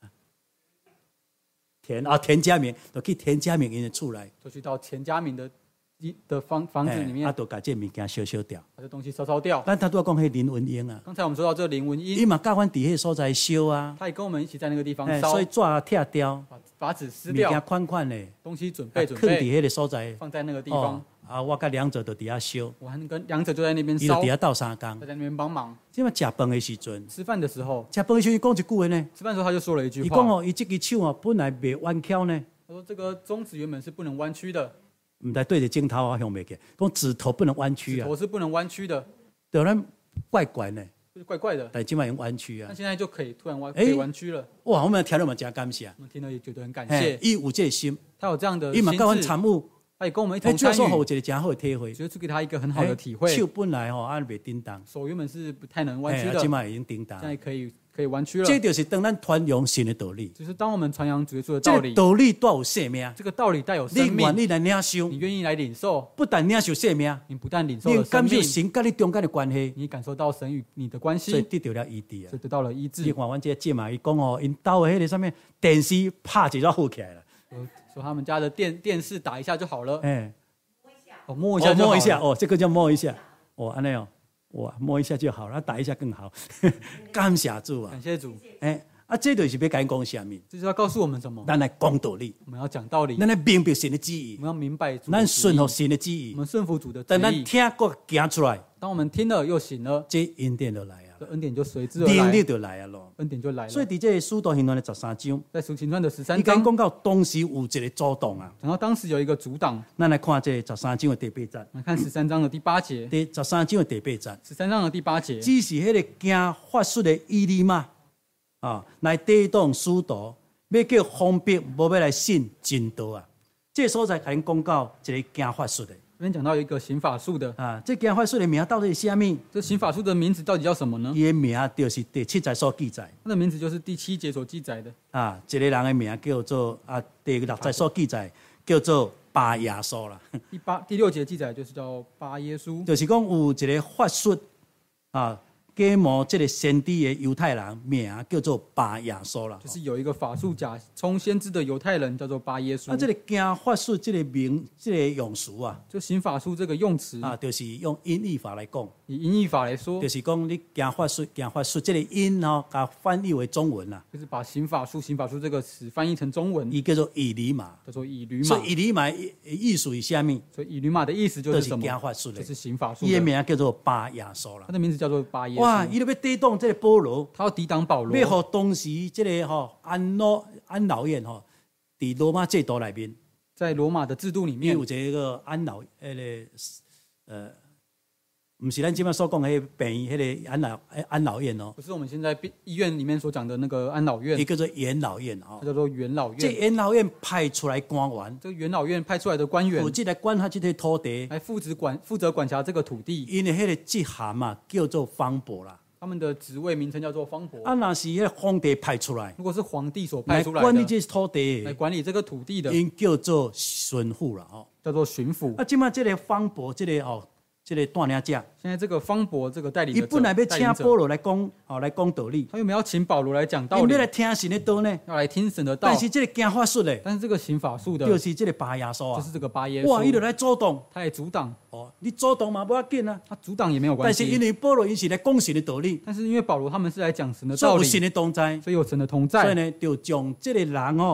田家明，就去田家明因的厝内， 就去到钱家明的房子里面， 就甲这物件烧掉。 把这东西烧掉。 咱头拄讲迄林文英啊， 刚才我们说到这个林文伊英， 嘛教阮伫迄个所在烧啊， 他也跟我们一起在那个地方烧所以，纸啊拆掉， 把纸撕物件掉， 款款的， 东西准放备准备， 伫迄个所在。 放在那个地方。 我甲两者就伫遐烧， 我还跟梁者就在那边烧， 伊就伫遐斗三工他。在那边帮忙。 即马食饭的时阵， 吃饭的时候， 食饭的时阵讲一句话呢， 吃饭的时候他就说了一句话， 伊讲哦，伊即支手哦本来袂弯翘呢， 他说这个中指原本是不能弯曲的， 毋知对着镜头啊向袂起，讲指头不能弯曲指啊， 头是不能弯曲的， 就咱怪怪呢， 就是怪怪的。 但即马用弯曲啊那。现在就可以突然哎可以弯曲了， 哇，我们听了嘛真感谢， 我们听了也觉得很感嘿谢。 伊有这个心， 他有这样的心伊嘛教阮智， 参悟， 他也跟我们一迄同参与， 主要说互一个真好的体会。 觉得给他一个很好的体会。 手本来吼按袂叮当， 手原本是不太能弯曲的， 即马已经叮当现。在可以弯曲了。 这就是当咱传扬神的道理， 就是当我们传扬主耶稣的这个道理， 道理带有生命， 这个道理带有你生命， 愿意来领受你，愿意来领受， 不但领受生命， 你不但领受你了生命， 感受神甲你中间的关系， 你感受到神与你的关系， 所以得到了医治啊所以。得到了医你治。 看阮这个姐嘛，伊讲哦，因兜的迄个什么电视拍一下好起来了， 说他们家的电视打一下就好了，摸一哦下就好了摸一下，哦，这个叫摸一下，哦，安尼哦，哇，摸一下就好了，打一下更好，感谢主啊！ 感谢主。 这就是要甲因讲啥物？ 这是要告诉我们什么？ 咱来讲道理， 我们要讲道理， 咱来明白神的旨意我，们要明白主的咱旨意顺服神的旨意我，们顺服主的旨等咱意。 听过行出来， 当我们听了又行了， 这恩典就来啊这，恩典就随之而能力来， 就来啊咯。 恩典就来了。 所以伫这个使徒行传的13章， 在使徒行传的13 伊讲章， 讲到当时有一个阻挡啊。 讲到当时有一个阻挡， 咱来看这13章的第8节， 我们看13章的第8节第13章的第8节， ，13章的第8节， 只是迄个惊法术的以利玛啊，来抵挡使徒， 要叫封闭，无要来信真道啊。这个所在甲恁讲到一个经法术的这边讲到一个刑法术的啊，这经法术的名到底是啥物？ 这刑法术的名字到底叫什么呢？ 伊的名就是第7节所记载。 它的名字就是第7节所记载的啊，一个人的名叫做第6节所记载叫做巴耶稣啦。 第6节记载就是叫巴耶稣， 就是讲有一个法术啊，假冒这个先知的犹太人名叫做巴耶稣啦。 就是有一个法术假充先知的犹太人叫做巴耶稣。 这个经法术这个名这个用词啊， 就刑法术这个用词啊，就是用音译法来讲， 以音译法来说， 就是讲你经法术这个音甲翻译为中文啦， 就是把刑法术这个词翻译成中文， 伊叫做以驴马， 叫做以驴马。 所以以驴马的意思是啥物？ 所以以驴马的意思就是什么？ 经法术的， 就是刑法术。 伊的名叫做巴耶稣啦。 他的名字叫做巴耶稣。 哇，伊都要抵挡这个保罗， 他要抵挡保罗， 要互当时这个安老院伫罗马制度内面， 在罗马的制度里面有一个安老不是咱今麦所讲的病院，迄个安老院哦， 不是我们现在医院里面所讲的那个安老院， 伊叫做元老院它叫做元老院。 这元老院派出来官员， 这个元老院派出来的官员， 负责来管辖这块土地， 来负责管辖这个土地。 因为迄个职衔啊叫做方伯啦。 他们的职位名称叫做方伯。 若是迄个皇帝派出来， 如果是皇帝所派出来的， 来管理这土地， 来管理这个土地的， 因叫做巡抚啦， 叫做巡抚。 即摆这个方伯，这个带领者， 现在这个方伯这个代理者， 伊本来要请保罗来讲道理， 他原本要请保罗来讲道理， 要来听神的道呢， 要来听神的道。 但是这个经法术嘞， 但是这个刑法术的， 就是这个巴耶稣啊， 就是这个巴耶稣。 哇，伊就来阻挡， 他也阻挡。 你阻挡嘛不要紧啊， 他阻挡也没有关系。 但是因为保罗伊是来讲神的道理， 但是因为保罗他们是来讲神的所以道理， 有神的同在， 所以有神的同在， 所以呢，就将这个人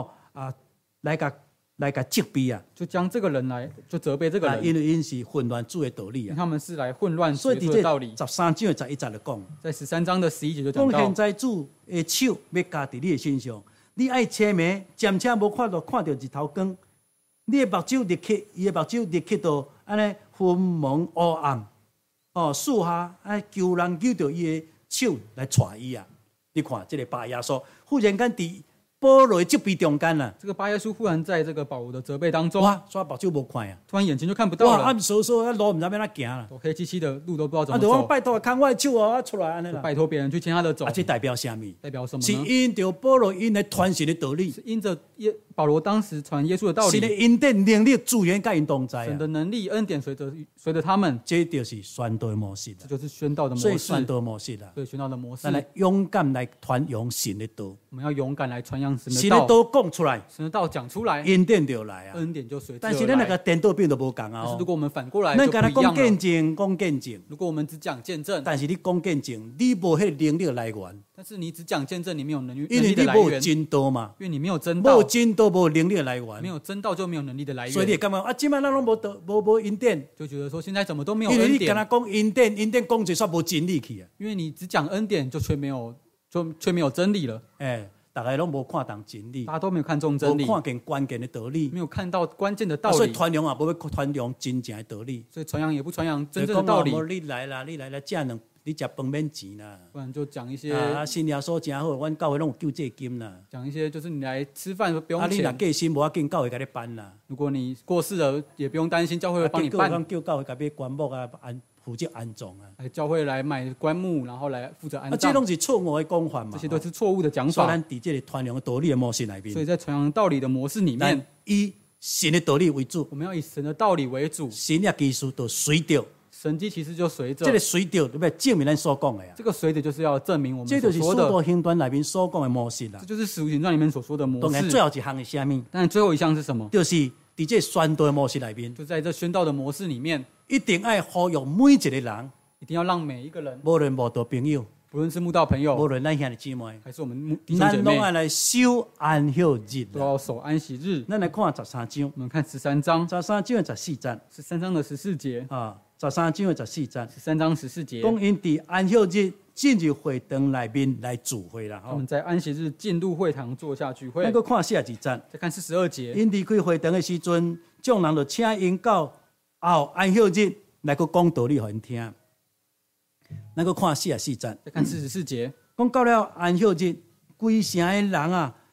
来甲责备啊， 就将这个人来就责备这个人， 因为因是混乱主的道理啊， 他们是来混乱所以主的道理。 13章的11节就讲， 在13章的11节就讲到， 现在主的手要加伫你的身上，你爱车迷，暂且无看到日头光，你的目睭立刻，伊的目睭立刻到安尼昏蒙黑暗，树下求人救到伊的手来带伊啊！你看这个巴耶稣忽然间伫保罗的责备中间啦， 这个巴耶稣忽然在这个保罗的责备当中， 哇，所以目睭无看啊， 突然眼睛就看不到了， 哇，暗搜路唔知要哪行啦， 黑漆漆的路都不知道怎么走。 拜托看我的手啊，出来安尼啦， 拜托别人去牵他的手。 这代表什么？ 代表什么呢？ 是因着保罗因来传神的道理， 是因着保罗当时传耶稣的道理， 神的恩典能力资源甲因同在啊， 神的能力恩典随着他们， 这就是宣道的模式， 这就是宣道的模式。 所以宣道模式啦， 对宣道的模式， 咱来勇敢来传扬神的道， 我们要勇敢来传扬神的神的道讲出来， 神的道讲出来， 恩典就来啊， 恩典就随之而来。 但是咱那个颠倒变都无共啊。 但是如果我们反过来， 咱敢若讲见证， 讲见证， 如果我们只讲见证， 但是你讲见证，你无迄个能力来源， 但是你只讲见证，你没有能力因为你无真道嘛， 因为你没有真道， 无真道无能力的来源， 没有真道就没有能力的来源， 所以你感觉即摆咱拢无恩典， 就觉得说现在怎么都没有恩典， 因为你敢若讲恩典，恩典讲一煞无真理去啊， 因为你只讲恩典，却没有真理了， 大家拢无看重真理， 大家都没有看重真理， 无看见关键的道理， 没有看到关键的道理， 所以传扬也无要传扬真正的道理， 所以传扬也不传扬真正的道理。 你来啦，食两，你食饭免钱啦， 不然就讲一些信耶稣真好，阮教会拢有救济金啦。 讲一些就是你来吃饭不用钱， 你若过身无要紧，教会甲你办啦。 如果你过世了，也不用担心，教会会帮你办。 叫教会甲你棺木啊，负责安葬啊。 教会来买棺木，然后来负责安葬。 这拢是错误的讲法嘛。 这些都是错误的讲法。 所以咱伫这个传扬道理的模式里面， 所以在传扬道理的模式里面， 以神的道理为主。 我们要以神的道理为主。 神的技术都随着。 神迹其实就随着这个随着，对不对？证明咱所讲的啊。 这个随着就是要证明我们所说的。这就是《使徒行传》里面所讲的模式啦。 这就是《使徒行传》里面所说的模式。 当然，最后一项是啥物？ 但最后一项是什么？ 就是伫这宣道的模式里面， 就在这宣道的模式里面， 一定要呼吁每一个人， 一定要让每一个人， 无论慕道朋友， 不论是慕道朋友， 无论咱兄弟姊妹， 还是我们弟兄姐妹， 咱拢要来守安息日， 都要守安息日。 咱来看13章， 我们看13章 ，13章的14节 ，13章的14节啊。13章的14节 ，13章14节， 讲因伫安息日进入会堂内面来聚会啦。 我们在安息日进入会堂坐下聚会。 那个看42节， 再看42节， 因离开会堂的时阵，众人就请因到后安息日来个讲道理给因听。那个看44节， 再看44节， 讲到了安息日，规城的人啊，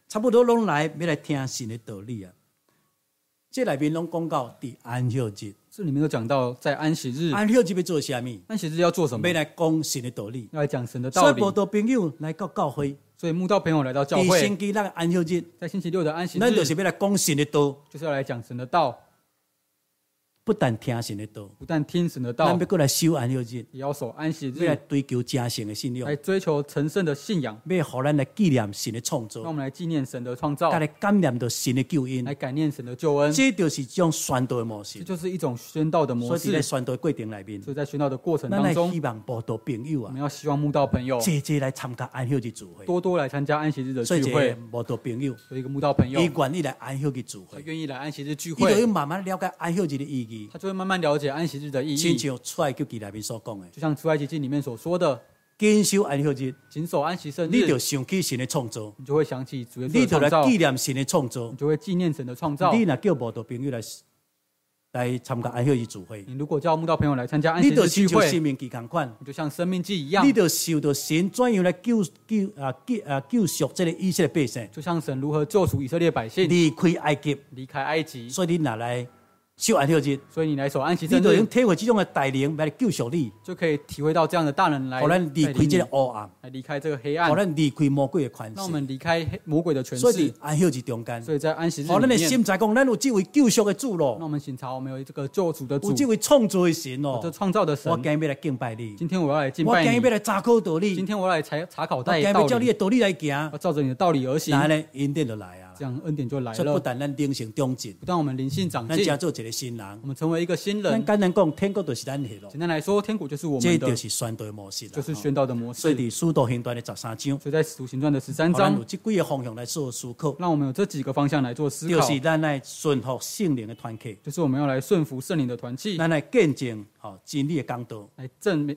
差不多拢来要来听神的道理啊。这内面拢讲到伫安息日， 这里面都讲到在安息日， 安息日要做什么？ 安息日要做什么？ 要来讲神的道理， 要来讲神的道理。 所以慕道朋友来到教会， 所以慕道朋友来到教会， 第星期六的安息日， 在星期六的安息日， 咱就是要来讲神的道， 就是要来讲神的道。 不但听神的道， 不但听神的道， 咱要过来守安息日， 也要守安息要来日， 追求真神的信仰， 来追求成圣的信仰。 要互咱来纪念神的创造让，我们来纪念神的创造， 来感念到神的救恩， 来感念神的救恩。 这就是一种宣道的模式这。就是一种宣道的模所以在式。 宣道的过程内面， 所以在宣道的过程咱来当中希，望慕道朋友啊， 我们要希望慕道朋友节节来参加安息日聚会。 多多来参加安息日的所以一个聚会。 慕道朋友， 有一个慕道朋友， 伊愿意来安息日聚他会， 愿意来安息日聚伊就会要，慢慢了解安息日的意义。 他就会慢慢了解安息日的意亲义。 像出埃及记内面所讲的， 就像出埃及记里面所说的， 坚守安息日， 谨守安息圣你就日， 想起神的创造， 你就会想起主耶稣你就来的创造， 纪念神的创造你。就会纪念神的创造。 你若叫慕道朋友来参加安息日聚会， 你如果叫慕道朋友来参加安息你就日聚会亲像生，命记同款， 你就像生命记一样你，就受到神怎样来救赎这个以色列百姓， 就像神如何救赎以色列百姓离开埃及。 离开埃及， 所以你若来守安息日， 所以你来守安息圣你就用日， 体会这种的带领来救赎你， 就可以体会到这样的大能来互咱离开这个带领你黑暗， 来离开这个黑暗互，咱离开魔鬼的权让我势。 们离开魔鬼的权所以势伫。安息日中间， 所以在安息日互咱的里面， 心知讲，咱有这位救赎的主让我咯， 们醒察我们有这个救主的主有，这位创造的神有这咯。 创造的神我。今日要来敬拜你， 今天我要来敬拜你我今日要，来查考道理， 今天我要来查考我今日道理， 要照你的道理来行， 要照着你的道理而行， 然后呢，恩典就来啊。 这样恩典就来所以不了。 但咱灵性长进， 不但我们灵性长进， 咱才做一个新人我。们成为一个新咱人。 简单讲，天国就是咱的咯， 简单来说，天国就是我这们的， 就是宣道的模式啦。 就是宣道的模所以式。 伫使徒行传的13章， 所以在使徒行传的13章咱有，这几个方向来做思考， 让我们有这几个方向来做思考， 就是咱来顺服圣灵的团契， 就是我们要来顺服圣灵的团契， 咱来见证真理的讲道， 来证明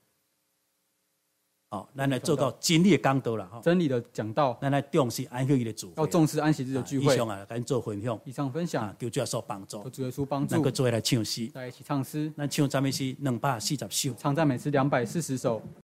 咱来做到真理的讲道啦， 真理的讲道， 咱来重视安息日的主要重视安息日的聚会。 以上啊，咱做分享以上分享， 求主耶稣帮助求，主耶稣帮助咱个，做伙来唱诗， 大家一起唱诗， 咱唱赞美诗240首。 唱赞美诗240首。